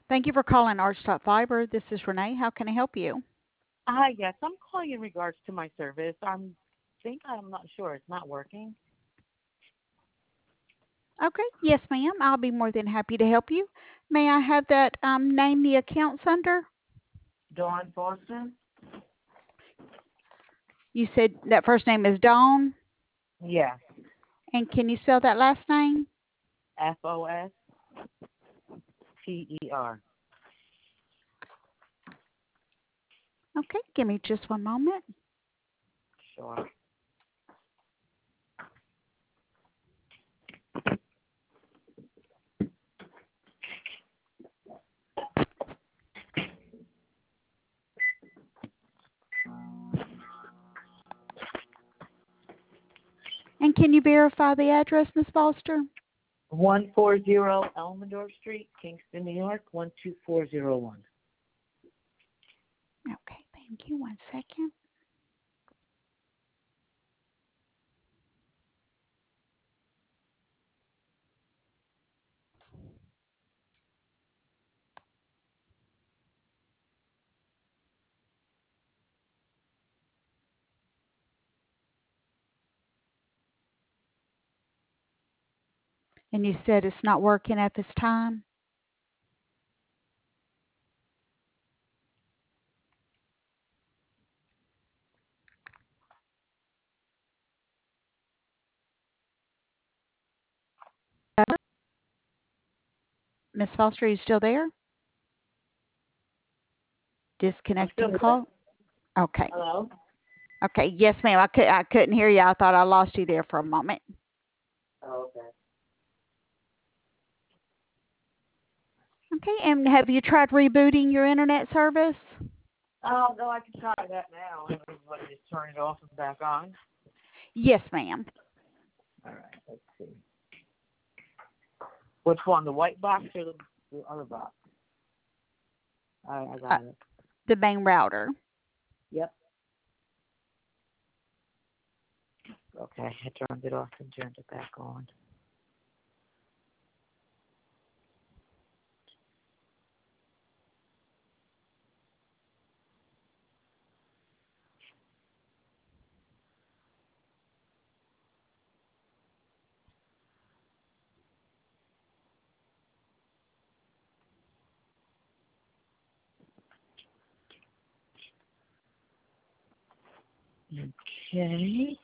Thank you for calling Arch Fiber. This is Renee. How can I help you? Hi, yes, I'm calling in regards to my service. I'm not sure it's not working. Okay, yes, ma'am. I'll be more than happy to help you. May I have that name the accounts under? Dawn Foster? You said that first name is Dawn, Yes, and can you spell that last name? Foster. Okay, give me just one moment. Sure. And can you verify the address, Miss Foster? 140 Elmendorf Street, Kingston, New York, 12401. Okay, thank you. One second. And you said it's not working at this time? Miss Foster, are you still there? I'm still Disconnecting here. call? Okay. Hello? Okay, yes, ma'am. I couldn't hear you. I thought I lost you there for a moment. Oh, okay. Okay, and have you tried rebooting your internet service? Oh, no, I can try that now. Let me just turn it off and back on. Yes, ma'am. All right, let's see. Which one, the white box or the other box? All right, I Uh, got it. the main router. Yep. Okay, I turned it off and turned it back on. Okay.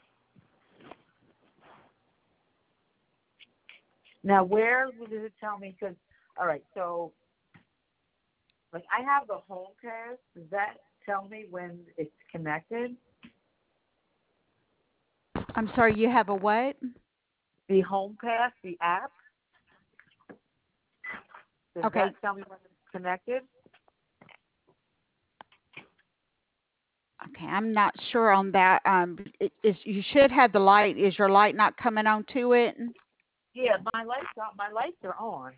Now, where does it tell me? Because, all right, so, like, I have the HomeCast. Does that tell me when it's connected? I'm sorry, you have a what? The HomeCast, the app, does Okay, that tell me when it's connected? okay. I'm not sure on that. You should have the light. Is your light not coming on to it? Yeah, my lights are on.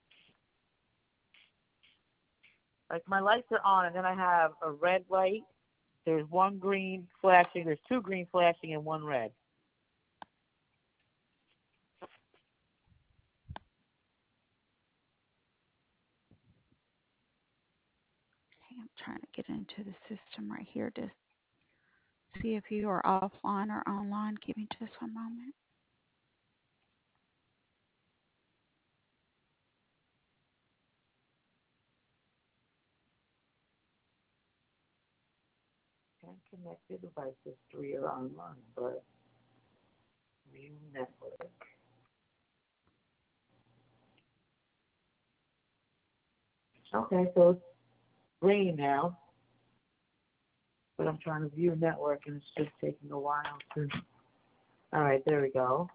Like, my lights are on, and then I have a red light. There's one green flashing. There's two green flashing and one red. Okay, I'm trying to get into the system right here to see if you are offline or online. Give me just one moment. And connected devices, 3 are online, but view network. Okay, so it's green now, but I'm trying to view network, and it's just taking a while to. All right, there we go.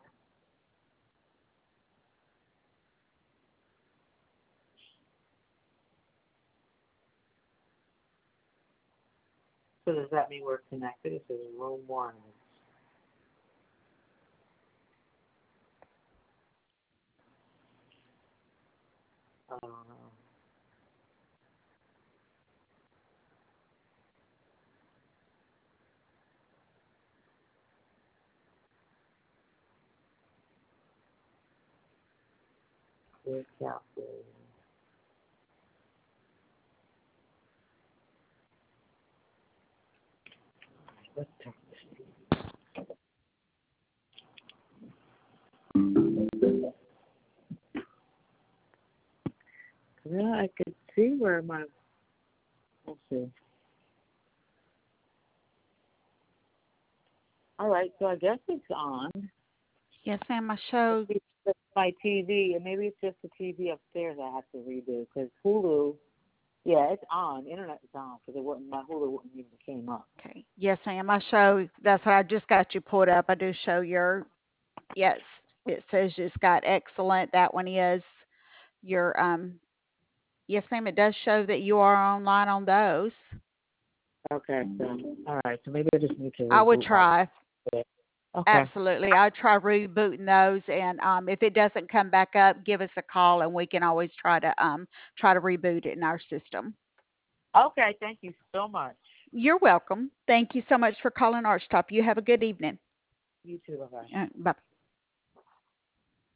So does that mean we're connected? It says room one. I don't know. Clear calculator. Let's turn this. Yeah, I could see where my. Let's see. All right, so I guess it's on. Yes, ma'am. I showed. It's just my TV, and maybe it's just the TV upstairs I have to redo because Hulu. Yeah, it's on. Internet is on because it wouldn't. My Hulu wouldn't even came up. Okay. Yes, ma'am. I show. That's what I just got you pulled up. I do show your. Yes, it says it's got excellent. That one is your. Yes, ma'am. It does show that you are online on those. Okay, so all right, so maybe I just need to I would reboot my. try. Okay. Absolutely. I'll try rebooting those, and if it doesn't come back up, give us a call, and we can always try to reboot it in our system. Okay, thank you so much. You're welcome. Thank you so much for calling Archtop. You have a good evening. You too. Bye bye. Bye.